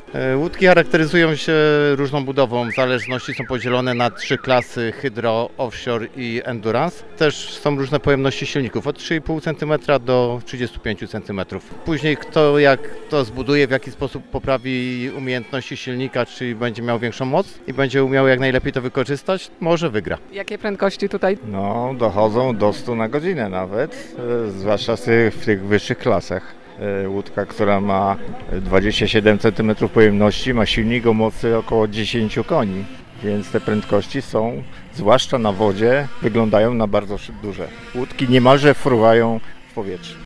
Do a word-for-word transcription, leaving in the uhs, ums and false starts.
E, Łódki charakteryzują się różną budową, w zależności są podzielone na trzy klasy: hydro, offshore i endurance. Też są różne pojemności silników, od trzy i pół centymetra do trzydziestu pięciu centymetrów. Później kto jak to zbuduje, w jaki sposób poprawi umiejętności silnika, czy będzie miał większą moc i będzie umiał jak najlepiej to wykorzystać, może wygra. Jakie prędkości tutaj? No, dochodzą do stu na godzinę nawet, e, zwłaszcza w tych, w tych wyższych klasach. E, Łódka, która ma dwadzieścia siedem centymetrów pojemności, ma silnik o mocy około dziesięć koni, więc te prędkości są, zwłaszcza na wodzie, wyglądają na bardzo duże. Łódki niemalże fruwają w powietrzu.